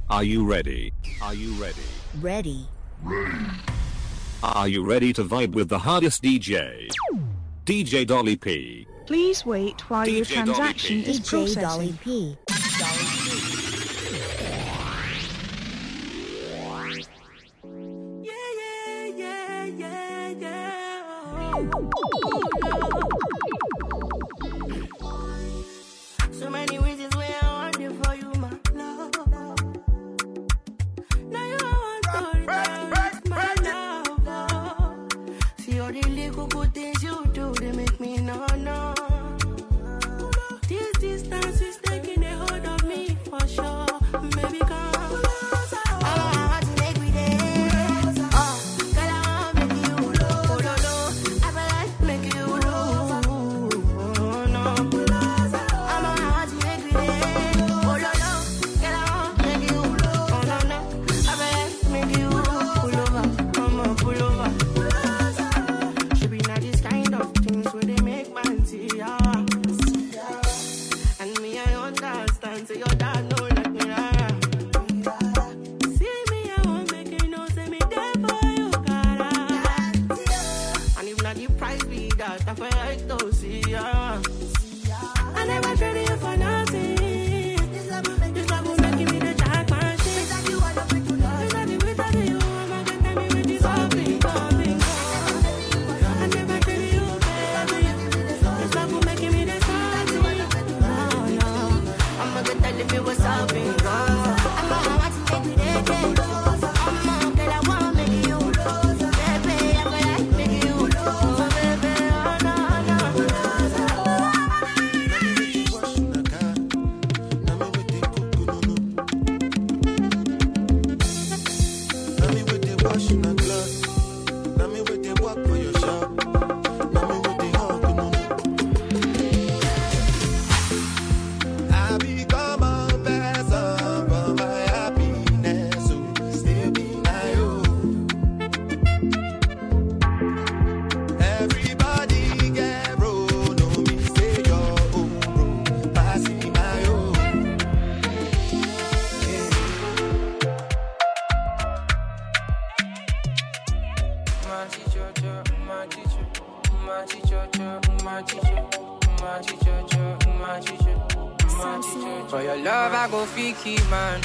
Are you ready? Are you ready? Ready. Are you ready to vibe with the hardest DJ? DJ Dolly P. Please wait while your DJ Dolly transaction P. is DJ Dolly processing. P. So many reasons why I want it for you, my love. Now you want to return with my love. See all the little good things you do, they make me no. This distance is taking a hold of me for sure. Baby, come. For your love, I go keep man.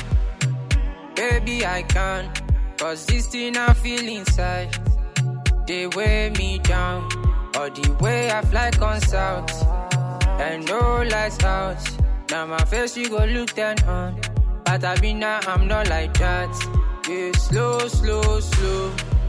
Baby, I can. Cause this thing I feel inside, they weigh me down. Or the way I fly consult, and no lights out. Now my face, you go look then on. But I be now, I'm not like that. Yeah, slow, slow, slow.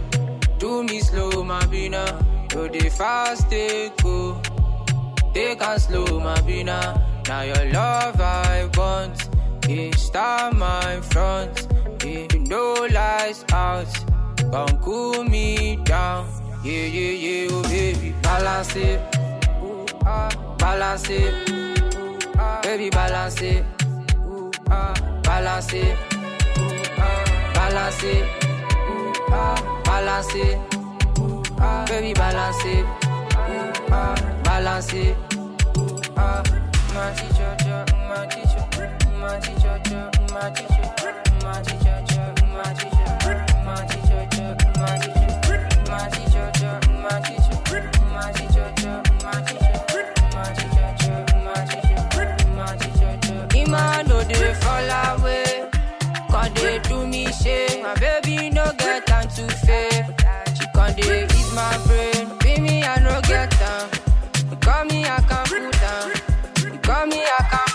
Do me slow, my bina. Do the fast, they go. Take a slow, my bina. Now your love I want. Yeah, start my front. Yeah, no lights out. Come cool me down. Yeah, yeah, yeah, oh baby. Balance it. Balance it. Baby, balance it. Balance it. Balance it. Balance it. Baby, balance it. Balance it. My teacher, my teacher, my teacher, my teacher, my teacher, my teacher, my teacher, my teacher, my teacher, my teacher, my teacher, my teacher. Ima no dey fall away, 'cause they do me shame. My baby no get time to fail. She can't dey ease my brain. Baby, I no get down. You call me, I can't put down. Call me, I can't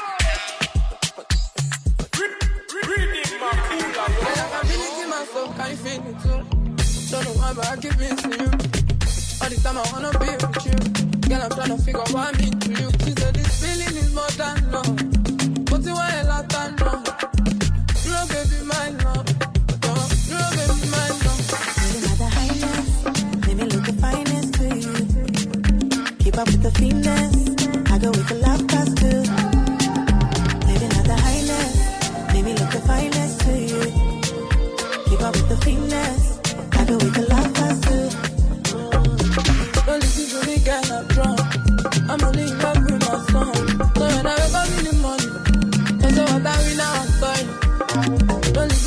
I'm feeling myself, can you feel it too? Don't know why, but I keep missing you. All the time I wanna be with you. Girl, I'm trying to figure what I mean to you. She said this feeling is more than love. But you want a lot of love. You don't baby my love. You don't baby my love. Living at the highness, let me look the finest to you. Keep up with the finesse. I go with the love past too. Living at the highness, let me look the finest to you. Keep up with the finesse. I go with the love past too. Don't listen to the girl I'm drunk. I'm only in love with my song. So when I wake up in the morning, that's what I win now I'm sorry. Don't listen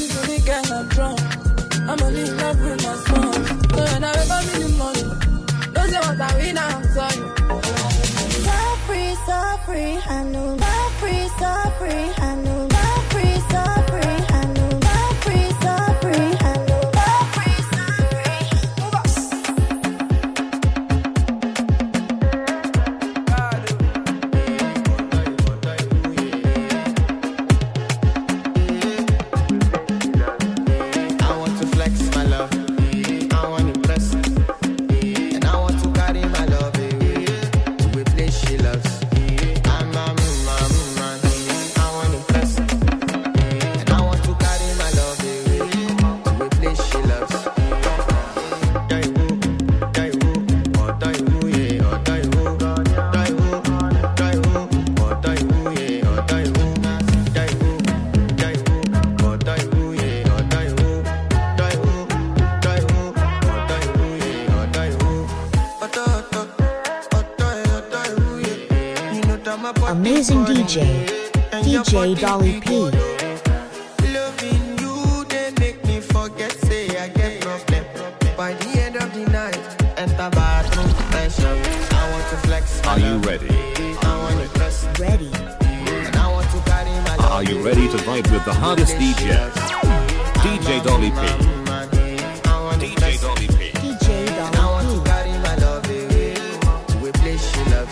free, I know so free, so free, I know so free, so free, I know so free, so free, I know so free, so free. I want to flex my love, I want to impress, and I want to carry my love away to a place she loves. I'm a man, I want to impress, and I want to carry my love away to a place she loves. Amazing DJ, DJ Dolly P. Loving you, they make me forget, say I get problem. By the end of the night, enter bathroom, pressure. I want to flex my Are you love. ready? I want to press, Ready. and I want to carry my love. Are you ready to vibe with the hardest DJ? DJ Dolly P. I want to DJ press, Dolly P. DJ and I want to Dolly carry my love away to a place she loves.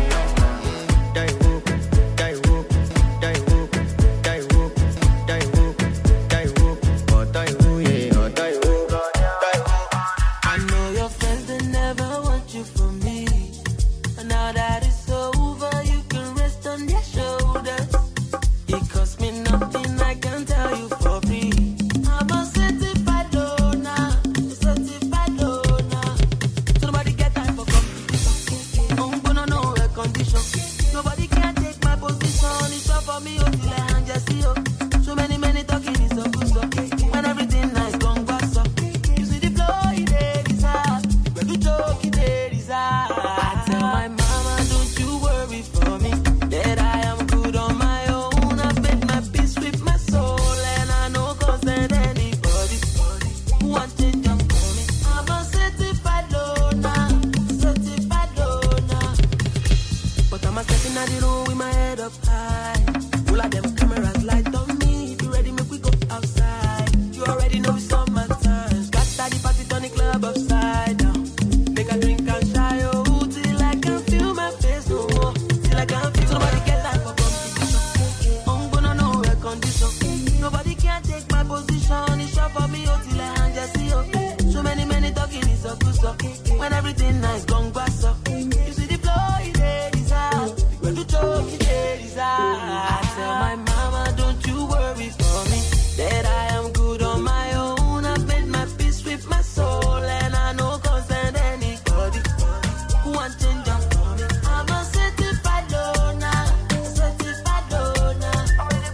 Die hook, die hook, die hook, die hook, die hook, die hook, oh die hook, yeah, oh die hook, die hook. I know your friends, they never want you for me. And now that it's over, you can rest on their shoulders. It cost me nothing, I can tell you for free. I'm a certified loner, certified loner. So nobody get time for competition. I'm gonna know a condition. Nobody can take my position. It's up for me, until I hand just see you. So many talking is so good, so when everything nice, gone back up. You see the flow, it is hard. When you joke, it is hard. I tell my mama, don't you worry for me, that I am good on my own. I've made my peace with my soul, and I know concern anybody who wants to jump for me. I'm a certified loner, certified loner. But I'm a stepping at the room with my head up high. All of them cameras light on me. If you ready, make we go outside. You already know it's on my time. Scatter the party, turn the club upside down. Make a drink and shy, oh, till I can feel my face no more. Till I can feel. So nobody get time for competition. I'm gonna know a condition. Nobody can take my position. It's short for me, oh, till I hand just see you. So many talking is so good, so when everything nice, gone grass up. You see the flow, it is hard. When you talk, it is hard. I tell my mama, don't you worry for me, that I am good on my own. I've made my peace with my soul, and I know concern anybody who wants change up for me. I'm a certified loner, certified loner.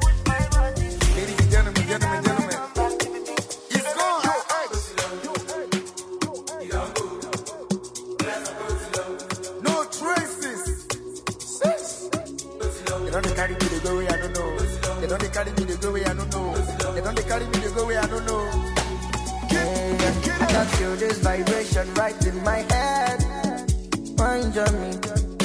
Ladies and gentlemen, it's gone. No traces. They don't carry me the go way I don't know. They don't carry me the go way I don't know. They don't carry me the go way I don't know. I can feel this vibration right in my head. Mind on me.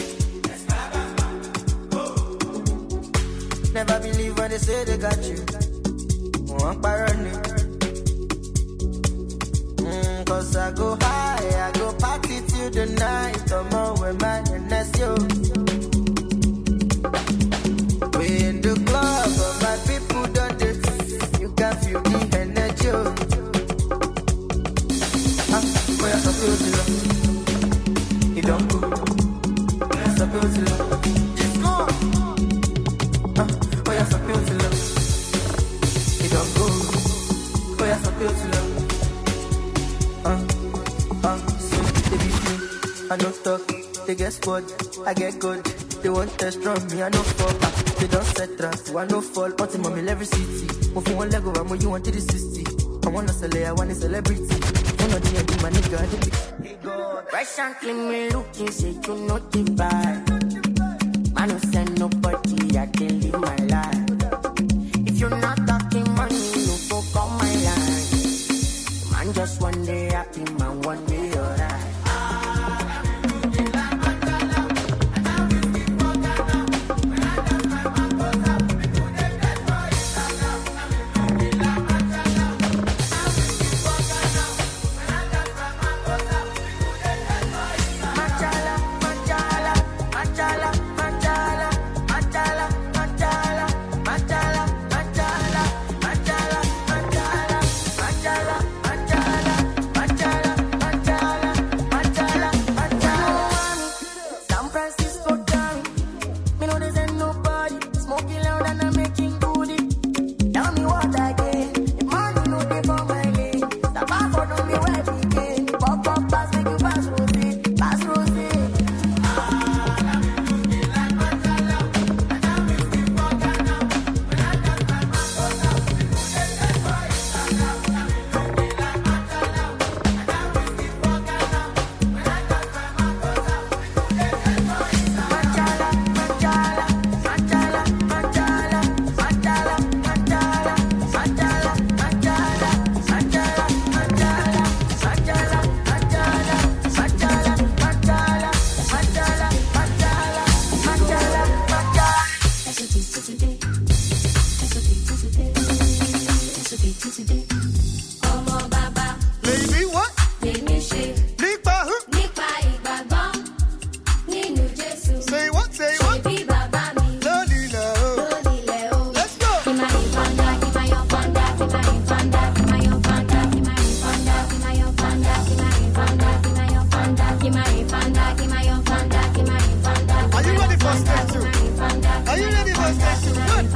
Never believe when they say they got you. Walk by running. Cause I go high, I go party till the night. Come on with my NSO. We in the club, but my people don't it. You can feel the energy. Where I feel to love. You don't go. Where I feel to love. It's gone. Where I feel to love. You don't go. Where I feel to love. So they be me. I don't talk. They get squad. I get good. They want test from me. I no fall. They don't set traps. I no fall. Ultimately every city. Move from one leg over. More you want to the 60. I wanna sell it. I want a celebrity. One of the my nigga. Fresh and clean, me looking, say you know the vibe. I don't send nobody, I can live my life. If you're not talking money, no go call my line. Man, just one day happy, man, one day alright.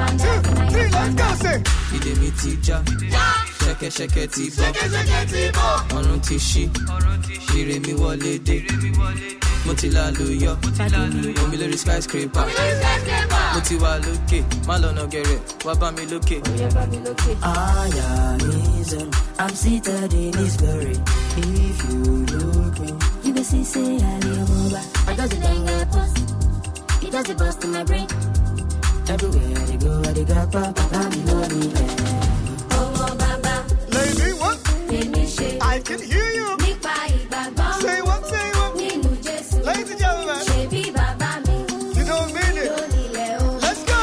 let's go, say. He did me teacher. Shake tibo. Orun ti shi. Ire mi wọlé dé. Mo ti lálùyọ. Omi lórí skyscraper. Mo ti wà lókè. Má lọ́nà gẹ̀rẹ̀. Wá bá mi lókè. I am Israel. I'm seated in his glory. If you look me, you will see, say, I live over. I does it then get bust. It does it bust in my brain. Everywhere they go, they got papa, I'm lonely. Oh, Baba. Lady, what? I can hear you. Say what? Ladies and gentlemen. You don't mean it. Let's go.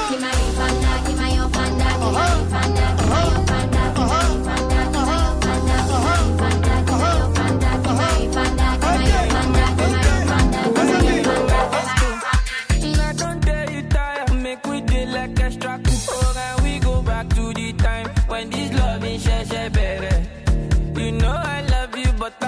When this love is better. You know I love you, but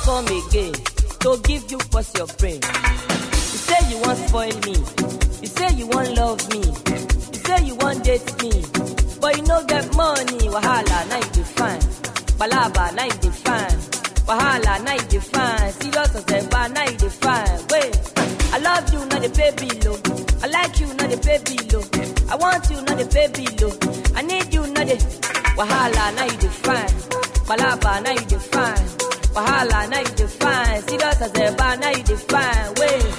come again to give you what's your brain. You say you won't spoil me. You say you won't love me. You say you won't date me. But you no get money. Wahala, now you define. Balaba, now you define. Wahala, now you define. Serious as ever, now you define. Wait, I love you, not the pay below. I like you, not the pay below. I want you, not the pay below. I need you, not the Wahala, now you define. Balaba, now you define. Wahala, now you define. Serious as ever, now you define. Wait.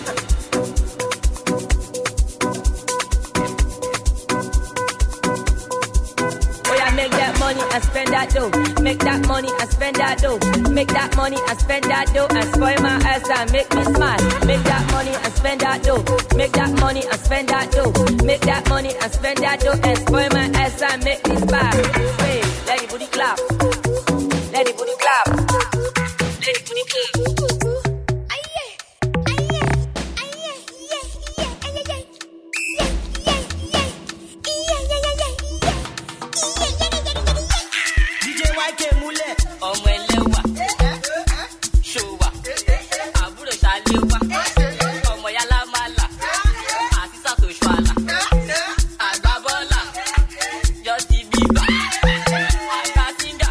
Make that money and spend that dough. Make that money and spend that dough. Make that money and spend that dough and spoil my ass and make me smile. Make that money and spend that dough. Make that money and spend that dough. Make that money and spend that dough and spoil my ass and make me smile. Hey, let the booty clap. Let the booty clap. Let the booty clap. Ọmọ ẹlẹ́wà, ṣòwà, àbúrò ṣàléwà, ọmọ yálà máa là, àti sàtòṣù àlà, àgbábọ́là, Justin Bieber, àkàtìngà.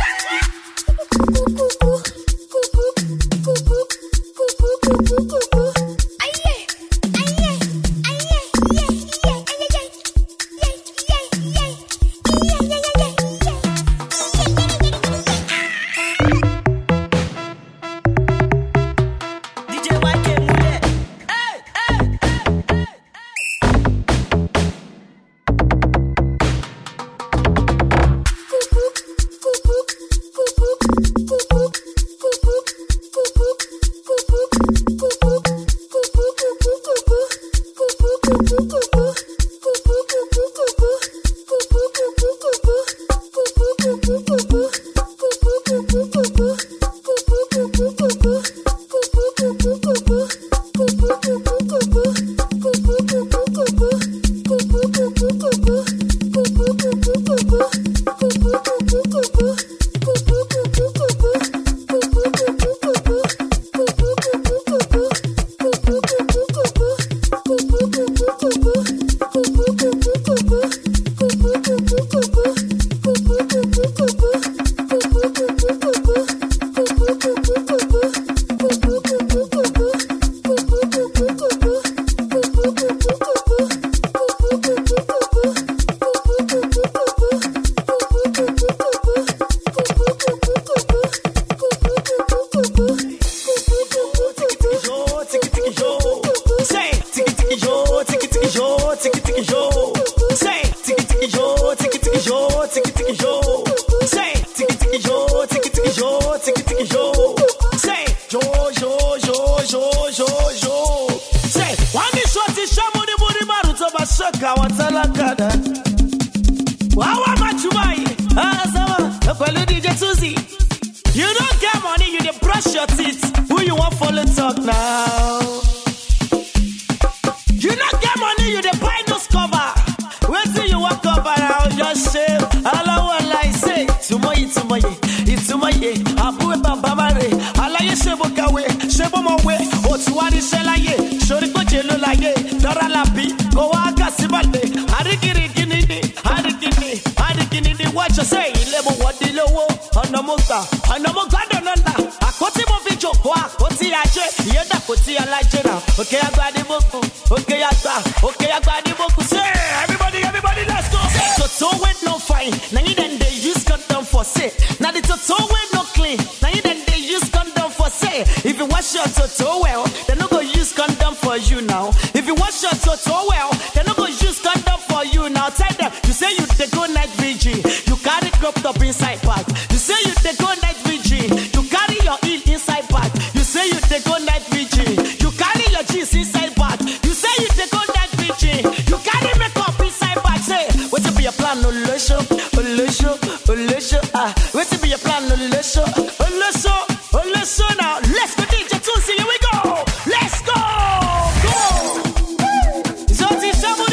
Now, let's go DJ Tusi, here we go. Let's go. Go. Zoti Shamu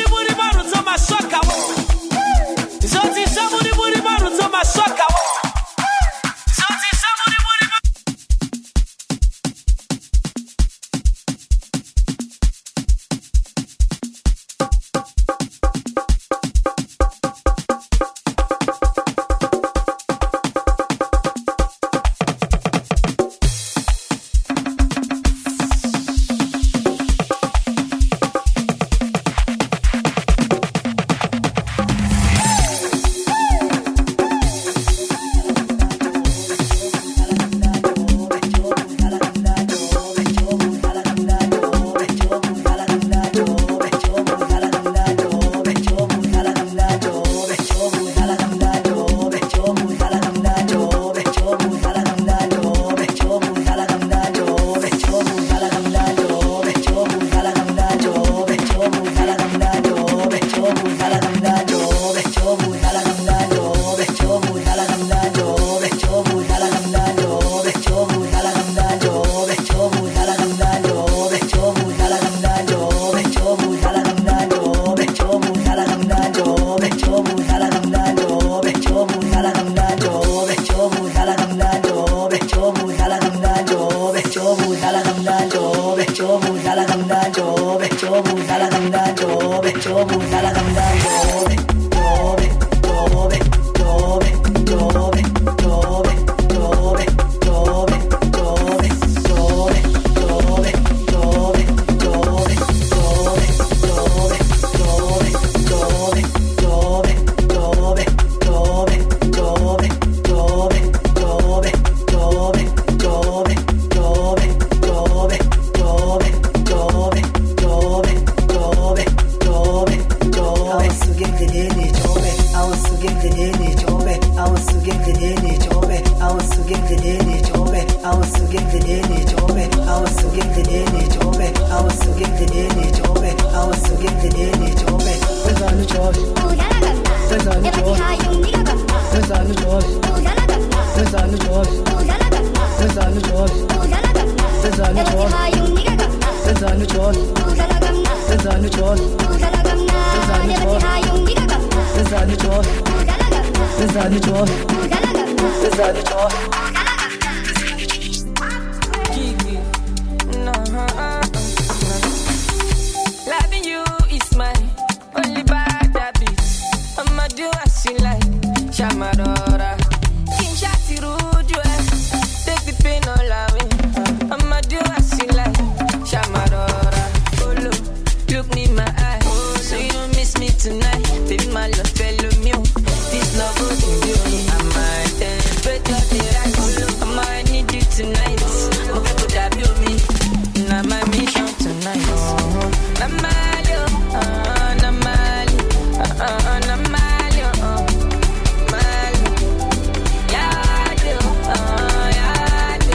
Loving you is my only bad habit. I'ma do as you like, Shamadora. King Shati Ruju, take the pain all away. I'ma do as you like, Shamadora. Olo, look me in my eye, so you don't miss me tonight. Baby, my love, fellow me. This love will be you. I might break your day, I might need you tonight. Hope you could have you me. Now my mission tonight. Namalio, Namali, Namalio, Mali. Yado, Yado,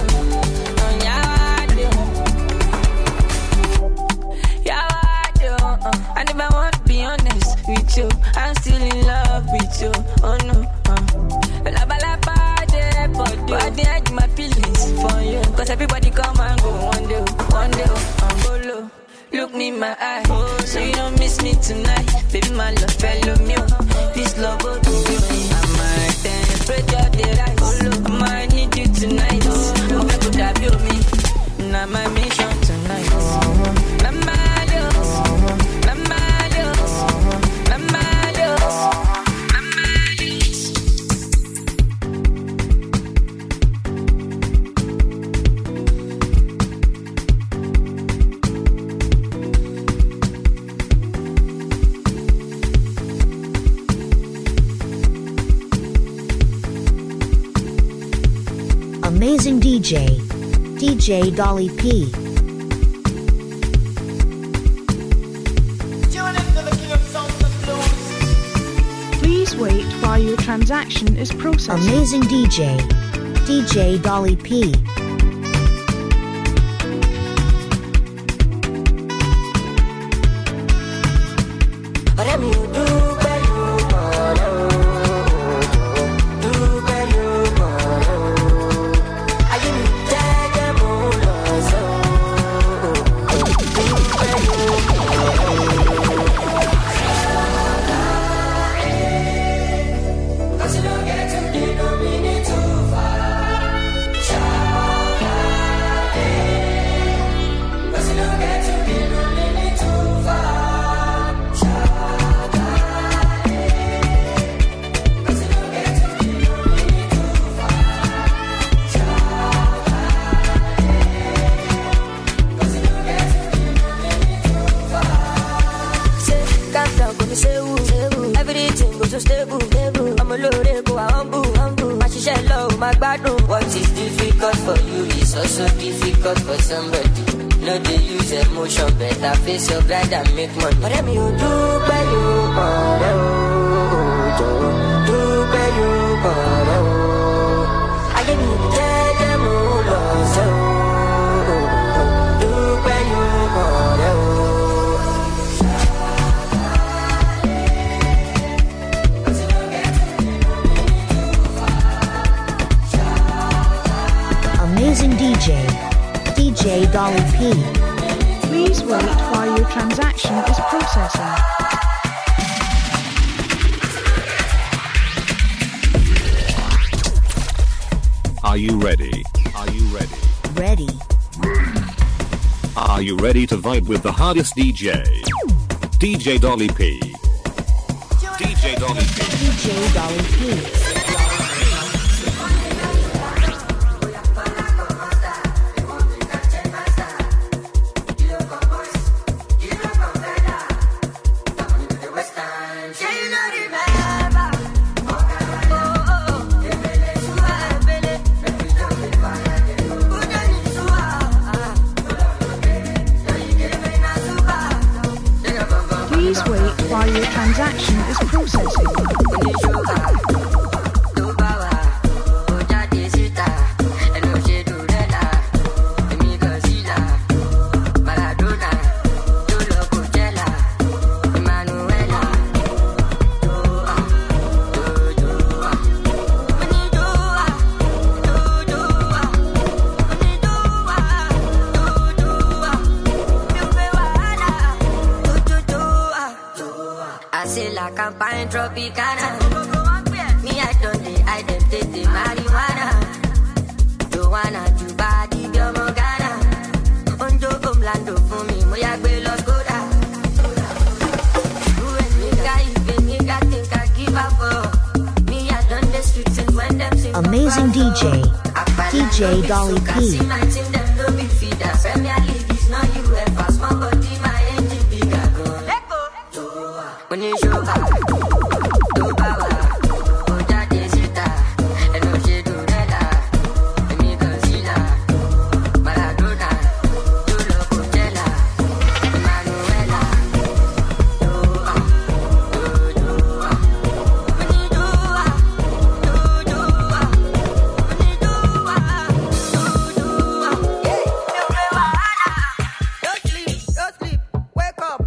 Yado, Yado. I never want to be honest with you. I'm still in love with you. Oh no, but I didn't my feelings for you. Cause everybody come and go one day, Bolo. Look me in my eye, so you don't miss me tonight. Baby, my love, fellow me. This love will do you. I might temperature the rise. I might need you tonight. Hope you could have you me. Now my mission tonight. Namalio, Namalio, Namalio, Amazing DJ. DJ Dolly P. Please wait while your transaction is processed. Amazing DJ. DJ Dolly P. What is difficult for you is also difficult for somebody. No, they use emotion, better face your grind and make money. But I'm you do better, do better. I give you the do better. Amazing DJ. DJ Dolly P. Please wait while your transaction is processing. Are you ready? Are you ready? Ready. Are you ready to vibe with the hardest DJ? DJ Dolly P. DJ Dolly P. DJ Dolly P. Please wait while your transaction is processing. campaign Tropicana. Me, I don't take the marijuana. Joanna, Juba, Dibio Morgana. Onjo Comlando for me, Moya Belos Goda. Nigga think I give up. Me, I done the streets and when them sing. Amazing DJ, DJ Dolly P. When you show up, do power, oh that is it, and no she do that, and me concealer, Maradona, do love Coachella, Manuela, don't sleep, wake up.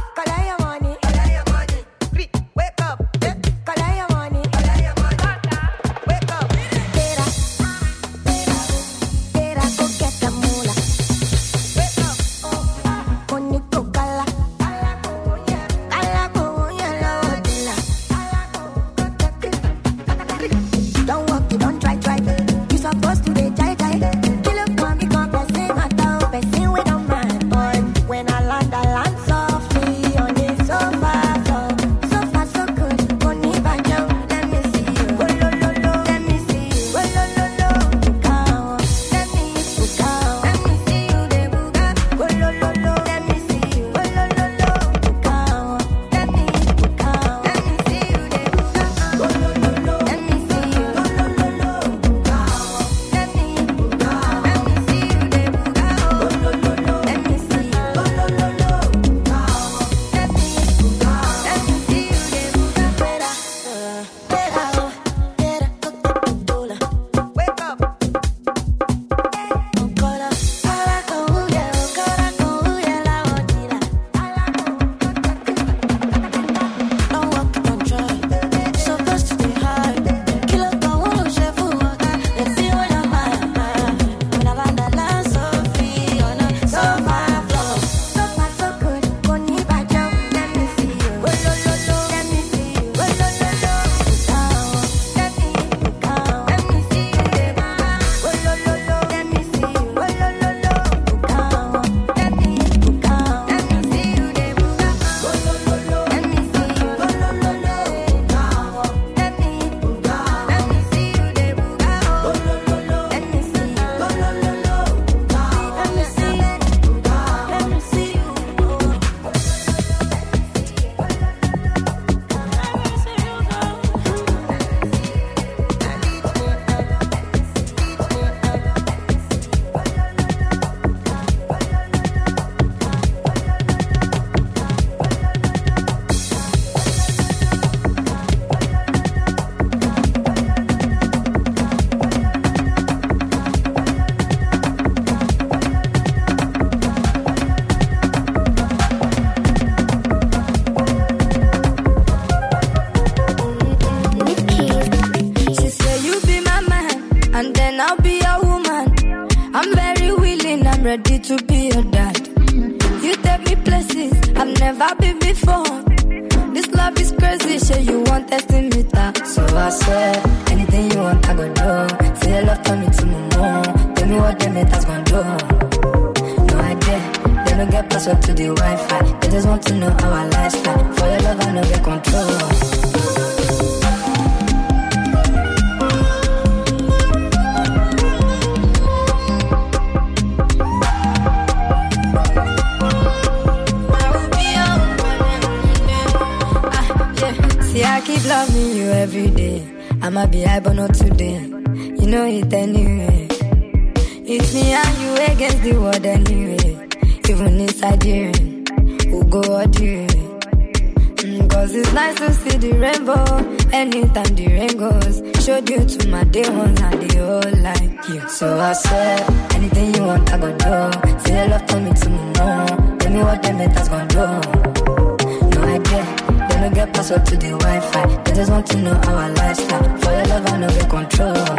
ready to be your dad. You take me places I've never been before. This love is crazy, sure you want testing me that. So I said, anything you want, I go do. Say your love, turn me to my mom. Tell me what them haters gon' do. No idea, they don't get password to the Wi-Fi. They just want to know our lifestyle. For your love, I know get control. I keep loving you every day. I'ma be high but not today. You know it anyway. It's me and you against the world anyway. Even inside here, we'll go out here. Cause it's nice to see the rainbow anytime the rain goes. Showed you to my day ones and they all like you. So I said, anything you want, I go do. Say your love, turn me to my mom. Tell me what them haters gon' do. No idea. They don't get password to the Wi-Fi. They just want to know our lifestyle. For your love, I know get control.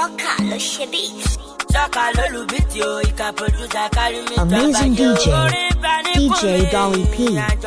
Shocker, lo ṣe beat. Shocker, lo lu beat yo. Ika producer carry me. Amazing DJ, DJ Dolly P.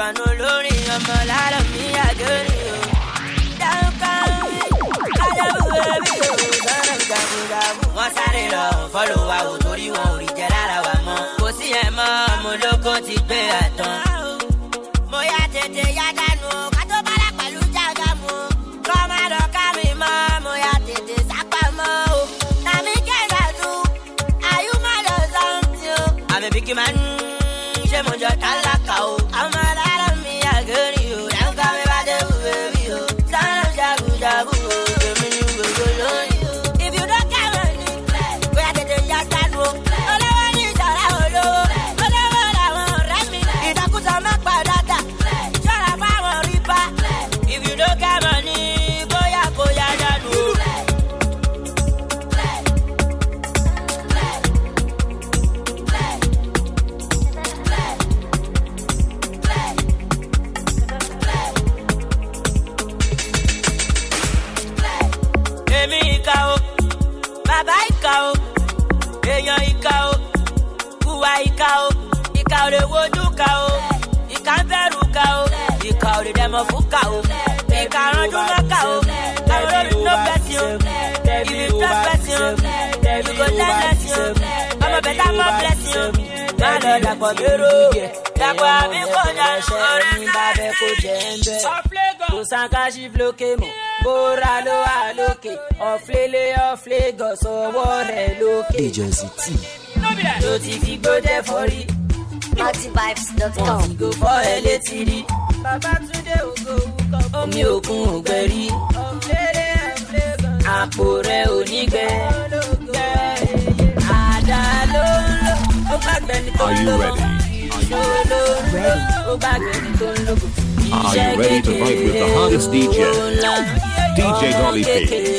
Wọ́n sáré lọ fọ́lọ̀ wa ò torí wọn ò rí jẹ lára wa mọ́. Kò sí ẹ̀ mọ́, mo lóko ti gbé àtàn. Mo yá tètè yá dànù, ká tó bára pẹ̀lú jágá mu. Kọ́ má lọ ká mi mọ́, mo yá tètè sápá mọ́ o. Nàmí kẹ́ńdà tún, àyù má lọ sọ́ǹtì o. Àmì bí kí máa ń ṣe mo jọ tálákà o. Àwọn alára mi àgẹ́rì o, dáńgá mi bá dé wù bébí o. Sọ́nà jagunjagun o, èmi ni gbogbo lóyún. Baba ika o, èèyàn ika o, kúwa ika o, ika ò lè wojú ka o, ika ń bẹ̀rù ka o, ika ò lè dẹ̀mọ̀ fún ka o, ika ránjú mọ́ ka o, àwọn olórí no blessing o, if you trust blessing o, you go learn blessing o, ọmọ bẹ̀tà mọ́ blessing o, má lọ dàpọ̀ gbèrò, dàpọ̀ àbí kò dà ọ̀rẹ́ sáré kò jẹ́ ń bẹ̀. Kò sànkáṣí flókè mọ́. Bora lo aloke, ọ̀flélé Lagos ọwọ́ rẹ̀ lókè. Agency T. Ló ti fi gbódẹ́ fọ́rí. Multivibes.com. Wọ́n ti go fọ́ ẹ létí rí. Babátúndé ògo òkò. Omi òkun ò gbẹ rí. Ọ̀flélé Lagos. Àpò rẹ̀ ò ní gbẹ. Àdá ló ń lò. Ó gbàgbẹ́ ní tó ń lò. Ìṣòro ló ń lò. Ó gbàgbẹ́ ní tó ń lò. Are you ready to vibe with the hardest DJ? DJ Dolly P.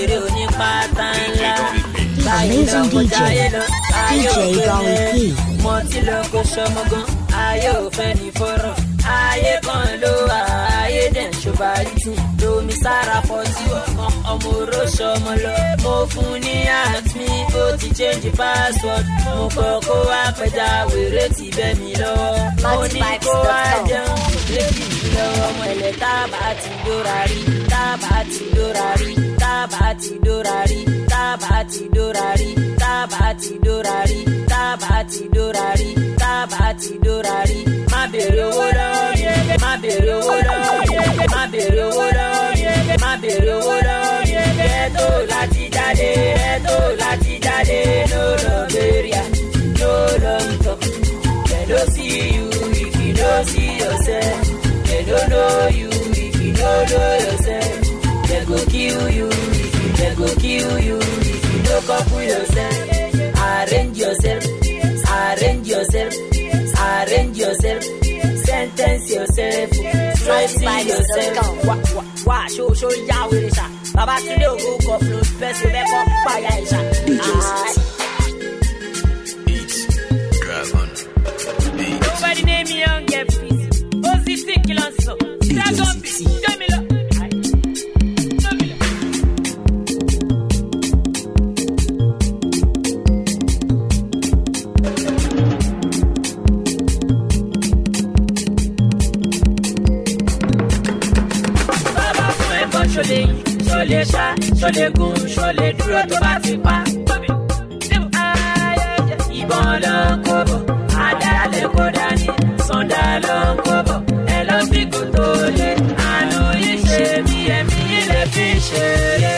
Amazing DJ, DJ Dolly P. Mo ti lọ kó sọmọgán, ayé ò fẹ́ ní fọ́rọ̀, ayé kan ló wà, ayé dẹ̀ ń ṣobarítì, lomi sára fọ́tí ọ̀kan, ọmọ oró sọmọ lọ, mo fún ní àtúnmí, ó ti change password, mo kọ́ kó wá pẹja, wèrè ti bẹ́ mi lọ́wọ́, mo ní kó wá jẹun, lébì mi lọ́wọ́, ọmọ ẹ̀lẹ́ tábà ti dóra rí, tábà ti dóra rí, tábà ti dóra rí, tábà ti dóra rí, tábà ti dóra rí, tábà ti dóra rí, tábà ti dóra rí, má bèrè owó lọ́wọ́ mi, má bèrè owó lọ́wọ́ mi, má bèrè owó lọ́wọ́ mi, má bèrè owó lọ́wọ́ mi, ẹ̀tọ́ láti jáde, ẹ̀tọ́ láti jáde, no Nigeria, no long talk, they don't see you if you don't see yourself, they don't know you if you don't know yourself, they go kill you if you, they go kill you if you don't couple yourself, arrange yourself, arrange yourself, arrange yourself, sentence yourself, stress yourself. Wá ṣó yá wèrè ṣá, Babátúndé ògo kọ̀ flow best way bẹ́ẹ̀ kọ́ pààyà ìṣá. Nobody name me young get fit, ó sì sí kìlọ̀ sọ, dragon beat, jẹ́mi lọ. Ṣọlẹ̀ ṣá, ṣọlẹ̀ gùn, ṣọlẹ̀ dúró tó bá ti pa. Ìbọn ló ń kó bọ̀, àdá lè kó dání, sọ̀dá ló ń kó bọ̀, ẹ lọ fi kò tó lé. Àánú yìí ṣe mí, ẹ̀mí ilẹ̀ fi ṣeré.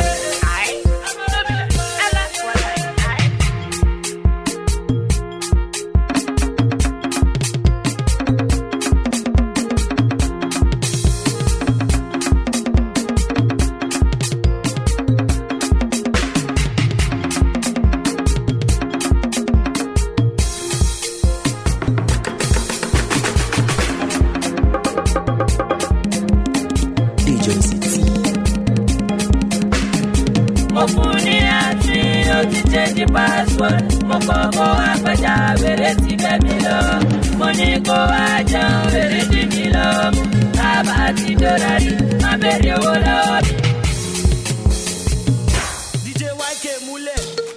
Mo kọ́kọ́ apẹja wèrè ti bẹ́ mi lọ. Mo ní kó wá jẹun wèrè ti mi lọ. Tábà ti dóra rí, má bèrè owó lọ́wọ́ mi. DJ YK múlẹ̀,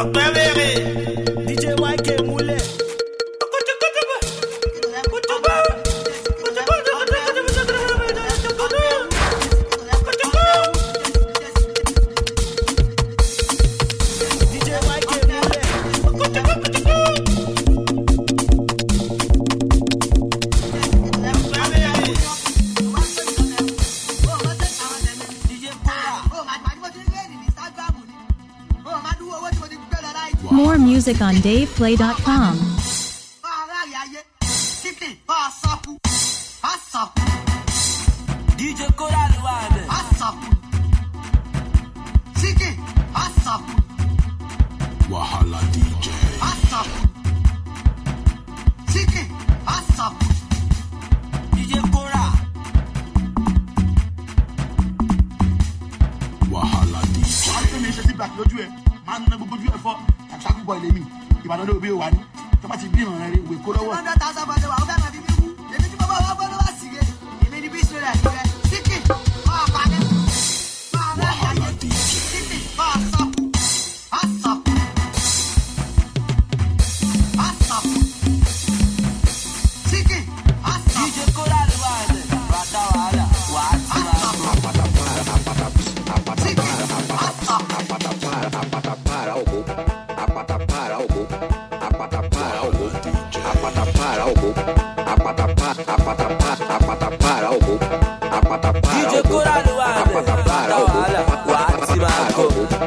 More music on DavePlay.com. DJ Coral Wade. Wahala DJ. DJ Coral. Wahala DJ. Wàá fẹ́ mi ṣe sí black lójú ẹ̀, máa ń ná gbogbo ojú ẹ̀ fọ́, àṣàkú bọ̀ ilé mi, Ìbàdàn ló bí ó wà ní, tó bá ti bí ìrànlẹ́ rẹ̀ ìwé kó lọ́wọ́. 100,000 bọ́dẹ̀ wà ó fẹ́ máa fi mí wú, èmi tí bàbá wa gbọ́dọ̀ wá sí rẹ̀, èmi ni bí ìṣẹ̀lẹ̀ rẹ̀, síkì, máa pa ní. Wahala DJ. Síkì, máa sọ̀kù, á sọ̀kù, á sọ̀kù, síkì, á sọ̀kù. DJ Coral Wade. Rada wàhálà, wà á ti máa bọ̀. DJ Coral Wade. Rada wàhálà, wà á ti máa bọ̀.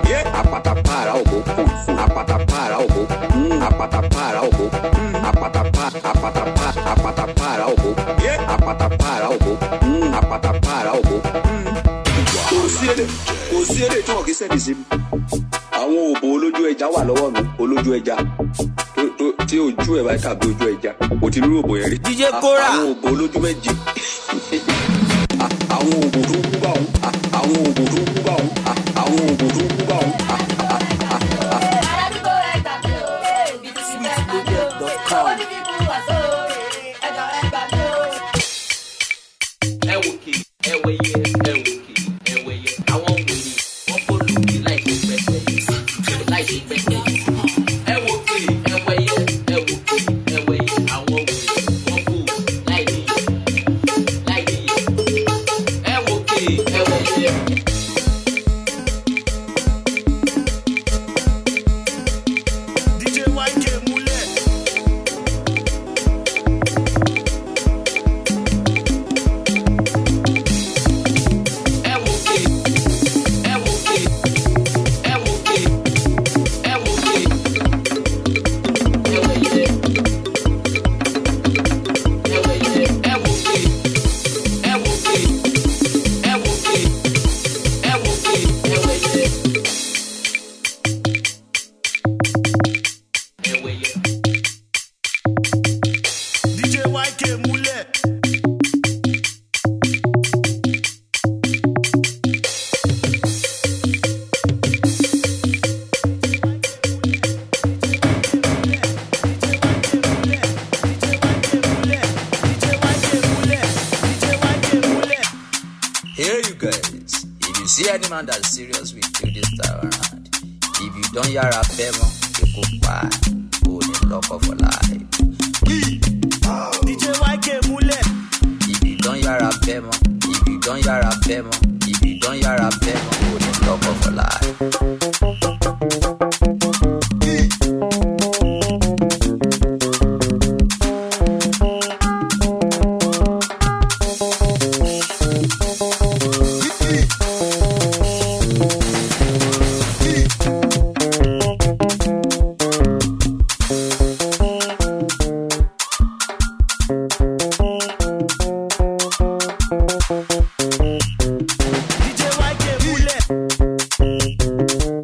Kò sí èdè tí wọn kì í sẹ́ni sí mi. Àwọn òbò olójú ẹja wà lọ́wọ́ mi, olójú ẹja tí ojú ẹ̀ bá tàbí ojú ẹja. O ti rí òbò yẹn rí. DJ Coral. Àwọn òbò olójú méje. Àwọn òbò tó kú bá òun. Àwọn òbò tó kú bá òun. Àwọn òbò tó kú bá òun. Ẹ wò kí, ẹ wò yẹ, ẹ wò kí, ẹ wò yẹ. Àwọn wèrè wọ́n kó lù mí láì ṣe pẹ́pẹ́ yìí. Láì ṣe pẹ́pẹ́ yìí. Ẹ wò kí, ẹ wò yẹ, ẹ wò kí, ẹ wò yẹ. Àwọn wèrè wọ́n kó láì ní láì ní. Ẹ wò kí, ẹ wò yẹ. DJ YK múlẹ̀. Ẹ wò kí, ẹ wò kí, ẹ wò kí, ẹ wò kí. Ẹ wò yẹ. Ẹ wò yẹ, ẹ wò kí, ẹ wò kí, ẹ wò kí, ẹ wò kí, ẹ wò yẹ. Ẹ wò yẹ. DJ YK múlẹ̀. Hey you guys, if you see any man that's serious with you this time around, if you don't hear a demo, you go buy, go the lock up for life. DJ YK múlẹ̀. If you don't hear a demo, if you don't hear a demo, if you don't hear a demo, go the lock up for life. DJ YK múlẹ̀.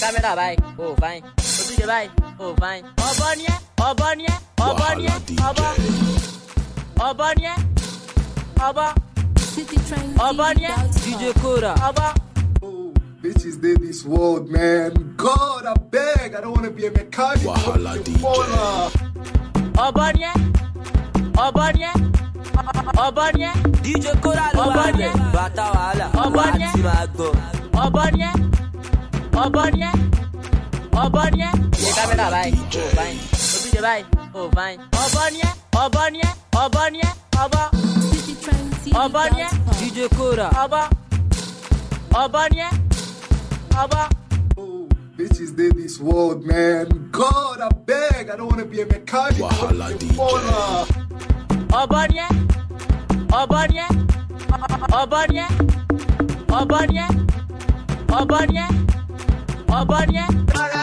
kámẹ́rà báyìí, oh fine. Ojúṣe báyìí, oh fine. Ọ̀bọ ni ẹ́, ọ̀bọ ni ẹ́, ọ̀bọ ni ẹ́, ọ̀bọ. Ọ̀bọ ni ẹ́, ọ̀bọ. Ọ̀bọ ni ẹ́, DJ Kora. Ọ̀bọ. Bitches did this world, man. God, I beg. I don't want to be a mechanic. Wahala DJ. Ọ̀bọ ni ẹ́, ọ̀bọ ni ẹ́, ọ̀bọ ni ẹ́. DJ Kora ló wà lẹ̀, bàtà wàhálà, wà á ti máa gbọ́. Ọ̀bọ ni ẹ́, ọ̀bọ ni ẹ́, ọ̀bọ ni ẹ́. Ṣé kámẹ́rà báyìí, oh fine. Ojúṣe báyìí, oh fine. Ọ̀bọ ni ẹ́, ọ̀bọ ni ẹ́, ọ̀bọ ni ẹ́, ọ̀bọ. Ọ̀bọ ni ẹ́, DJ Kora. ọ̀bọ. Ọ̀bọ ni ẹ́, ọ̀bọ. Bitches did this world, man. God, I beg. I don't want to be a mechanic. Wahala DJ. Ọ̀bọ ni ẹ́, ọ̀bọ ni ẹ́, ọ̀bọ ni ẹ́, ọ̀bọ ni ẹ́, ọ̀bọ ni ẹ́, ọ̀bọ ni ẹ́.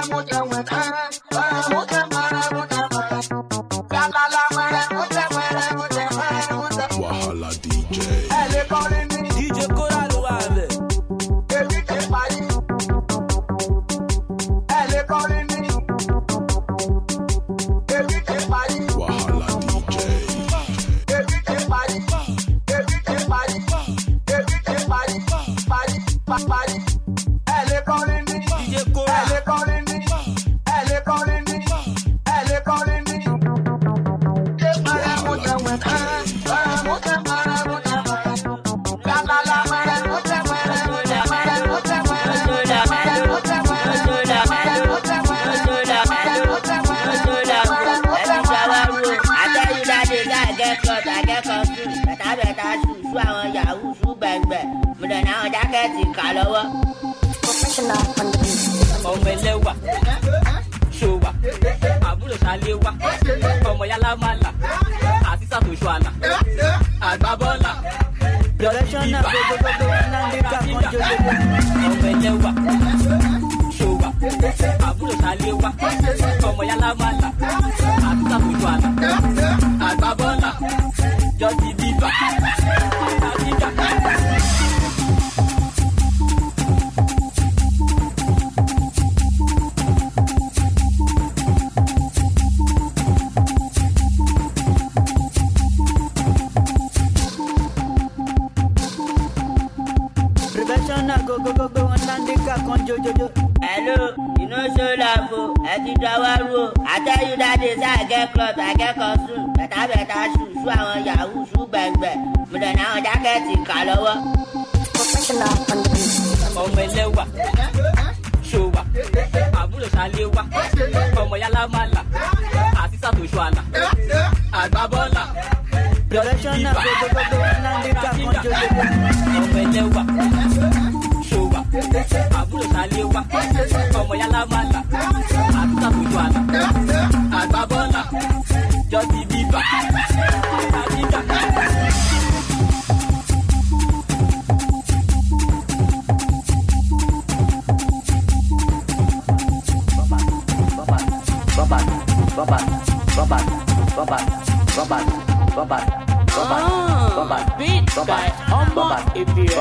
Wahala DJ. DJ Kora ló wà lẹ̀. Wahala DJ. DJ Kora. Ọmọ ẹlẹ́wà, ṣòwà, àbúrò ṣàléwà, ọmọ yálà máa là, àti sàtòṣù àlà, àgbà bọ́ọ̀là. Direction of ọmọ ẹlẹ́wà, ṣòwà, àbúrò ṣàléwà, ọmọ yálà máa là, àti sàtòṣù àlà, àgbà bọ́ọ̀là. Jọ́sí bíbà, àtàkìjà. Hello, you know so love, I did our I tell you that is I get club, I get costume, but I better shoot on Yahoo, shoot bang bang. But then now jacket in color. Professional on the beat. Ọmọ ẹlẹ́wà, ṣòwà, àbúrò ṣàléwà, ọmọ yálà máa là, àti sàtòṣù àlà, àgbà bọ́ọ̀là. Direction of ọmọ ẹlẹ́wà, ṣòwà, àbúrò ṣàléwà, ọmọ yálà máa là, àti sàtòṣù àlà, àgbà bọ́ọ̀là. Jọ́sí bíbà, àtàkìjà. Beat guy, ọmọ ìbílẹ̀.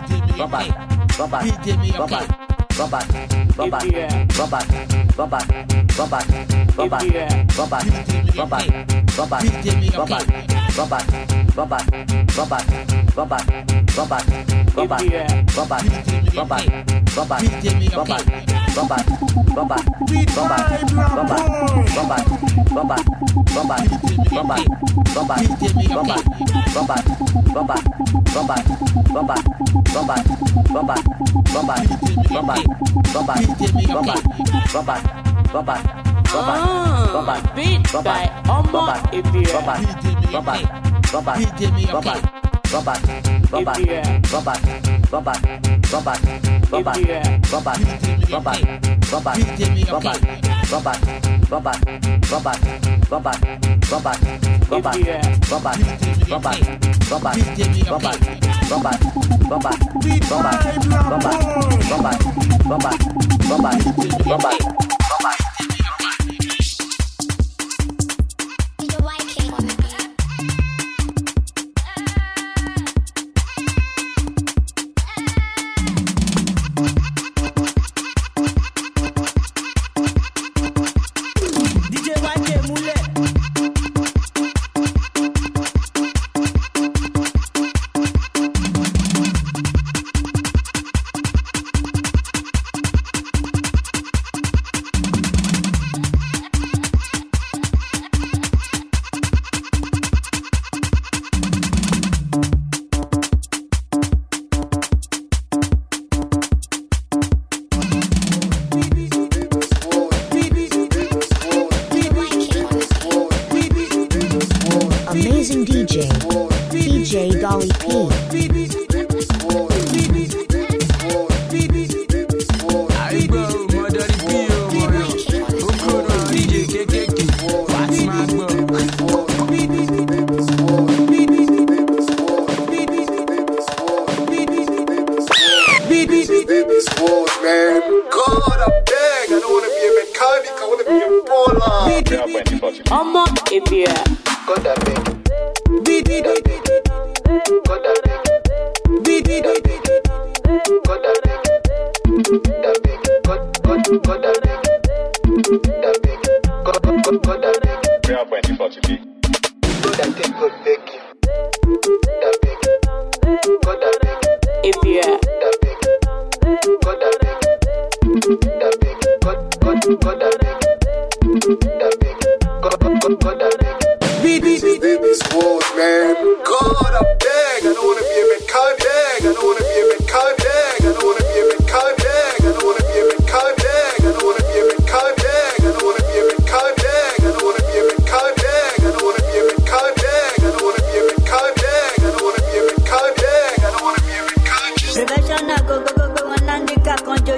Beat guy, ọmọ This is this world, man. God, I beg. I don't want to be a mechanic. I want to be a baller. I'm on if you God, I beg. God, I beg. God, I beg. God, I beg. God, I beg. God, I take God begging. That beg. God, I beg. If you that beg. God, I beg. That beg. God, I beg. That beg. God, I beg. This is this world, man. God, I beg. I don't want to be a mechanic. I don't want to be a mechanic. I don't want to be a mechanic. I don't want to be a mechanic. I don't want to be a mechanic. I don't want to be a mechanic. I don't want to be a mechanic. I don't want to be a mechanic. I don't want to be a mechanic. I don't want to be a mechanic. I don't want to be a mechanic. Professional, go, one handicap, control,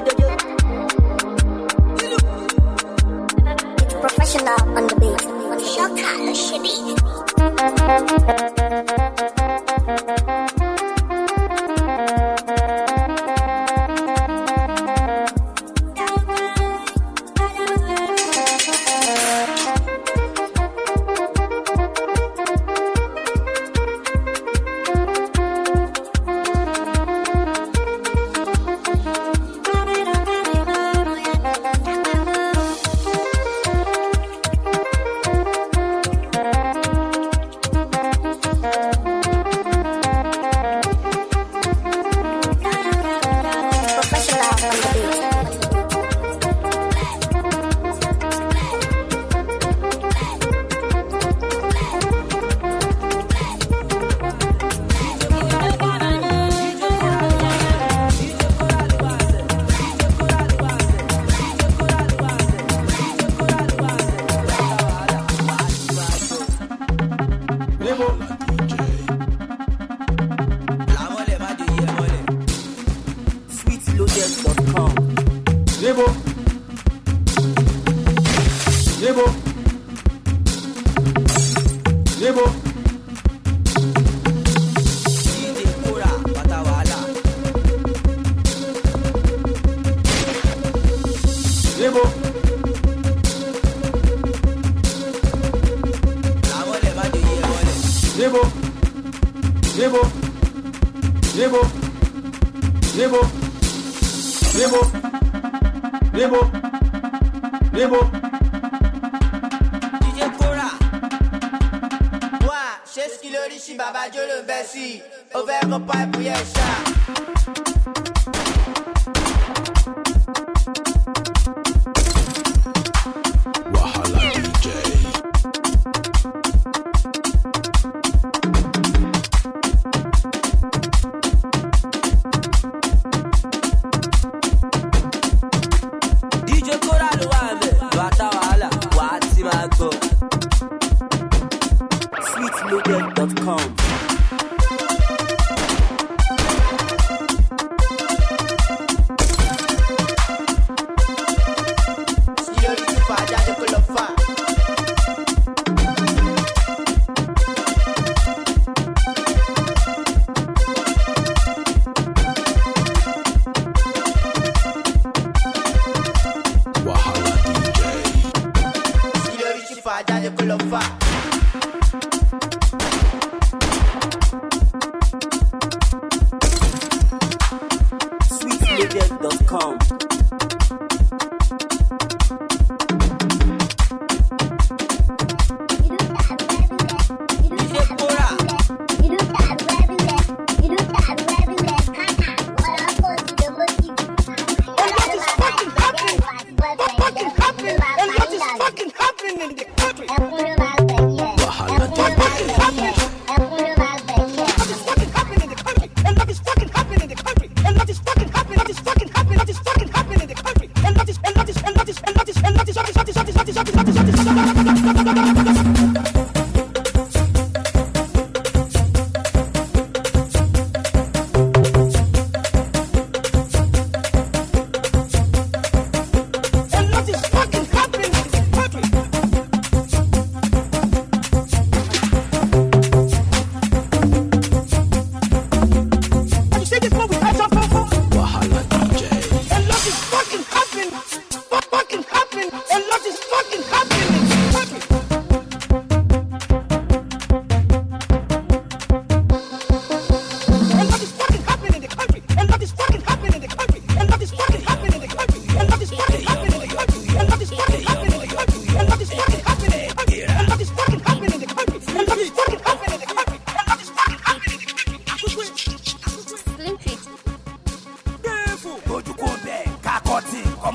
It's professional on the beat. Shaka, What is fucking happening in the country? And what is fucking happening? What is fucking happening? What is fucking happening?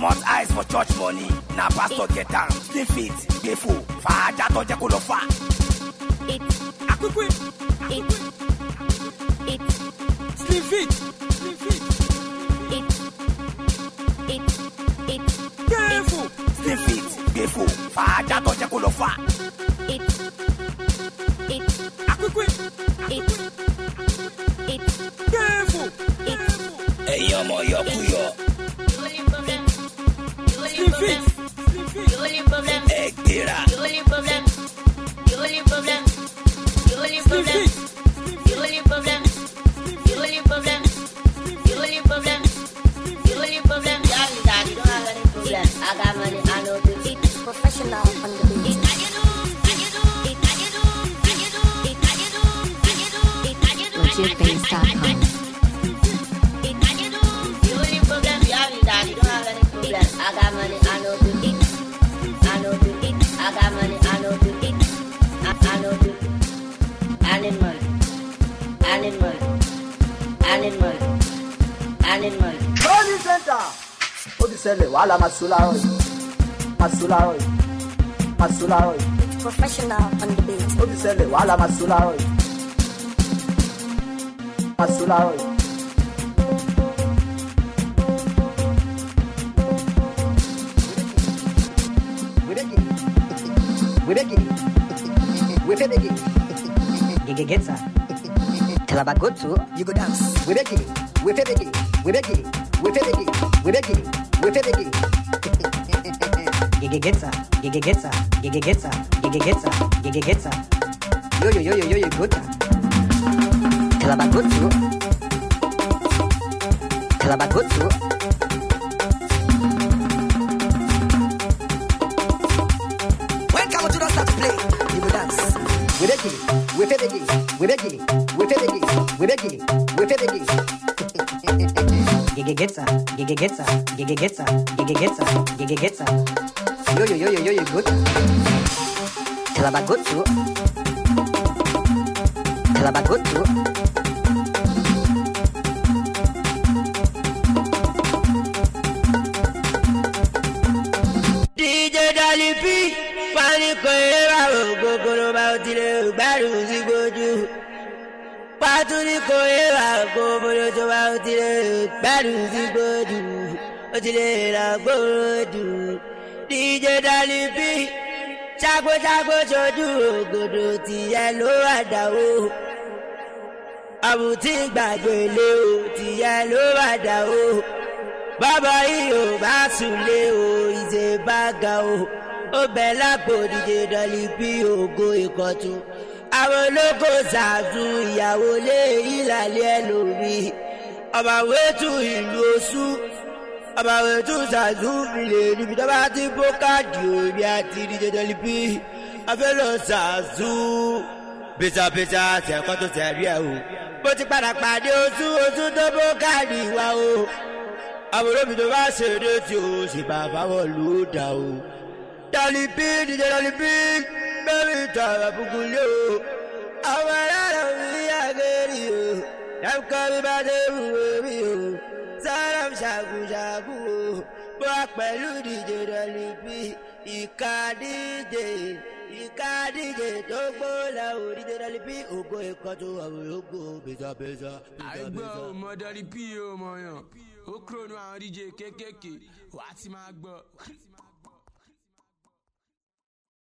come out eyes for church money. Na pastor get down. Slim fit, dey full. Fàájà tó jẹ́ kó lọ fà. Akwikwi. Slim fit. Careful. Slim fit, dey full. Fàájà tó jẹ́ kó lọ fà. Akwikwi. Careful. Ẹ̀yin ọmọ yọkuyọ. Slim fit. Ẹ̀gbéra. I got money, I know this. It's professional on the beat. Legitbase.com. I got money, I know this. I know this. I got money, I know this. I know this. I need money. I need money. I need money. I need money. Money center. Ó ti ṣẹlẹ̀ wàhálà máa sọ láàárọ̀ yìí. Máa sọ láàárọ̀ yìí. Máa sọ láàárọ̀ yìí. Professional on the beat. Ó ti ṣẹlẹ̀ wàhálà máa sọ láàárọ̀ yìí. Máa sọ láàárọ̀ yìí. Gigegetsa. Talabagotu. You go dance. We beg it. We beg it. We beg it. We beg it. We beg it. We beg it. Gigegetsa. Gigegetsa. Gigegetsa. Gigegetsa. Gigegetsa. Yo yo yo yo yo yo gota. Talabagotu. Talabagotu. When come to start to play, you go dance. We beg it. We beg it. We beg it. We beg it. We beg it. We beg it. Gigegetsa. Gigegetsa. Gigegetsa. Gigegetsa. Gigegetsa. Yo yo yo yo yo yo gota. Talabagotu. Talabagotu. DJ Dolly P, panico era gogoro bautile baru zigoju. Patunico era gogoro jo bautile baru zigoju. Otile la goju. DJ Dolly P, chago chago joju godo ti yellow adawo. Abuti gbàgbé le o ti yellow adawo. Bàbá yìí ò bá súnlé o ìṣe bága o ó bẹ̀ lápò DJ Dolly P ògo ìkọ̀tún àwọn olóko ṣàtún ìyàwó lé ìlàlẹ́ ẹlòmí ọba wẹ́tù ìlú oṣù ọba wẹ́tù ṣàtún ìlẹ̀ níbi tó bá ti bó káàdì òbí àti DJ Dolly P afẹ́lọ́ ṣàtún bẹ́sàbẹ́sà ṣẹ̀kọ́ tó ṣẹ̀rí ẹ̀ o bó ti padà pàdé oṣù tó bó káàdì wa o. Àbúrò mi tó bá ṣeré tí o sì bá fáwọn ló dà o. Dolly P, DJ Dolly P, bẹ́ẹ̀ni tọrọ bùkún lé o. Àwọn aláàrọ̀ mi àgẹ́rì o. Ẹ̀kọ́ mi bá dé ìwé mi o. Sọ́dọ̀ ṣàkúṣàkú o. Bó a pẹ̀lú DJ Dolly P, ìka DJ tó gbóòlà o. DJ Dolly P, ògo ẹ̀kọ́ tó wà ògo bẹ́sàbẹ́sà. Àìgbọ́ ọmọ Dolly P o mọ̀ yàn. Ó kúrò ní àwọn DJ kéékèèké wàá ti máa gbọ́.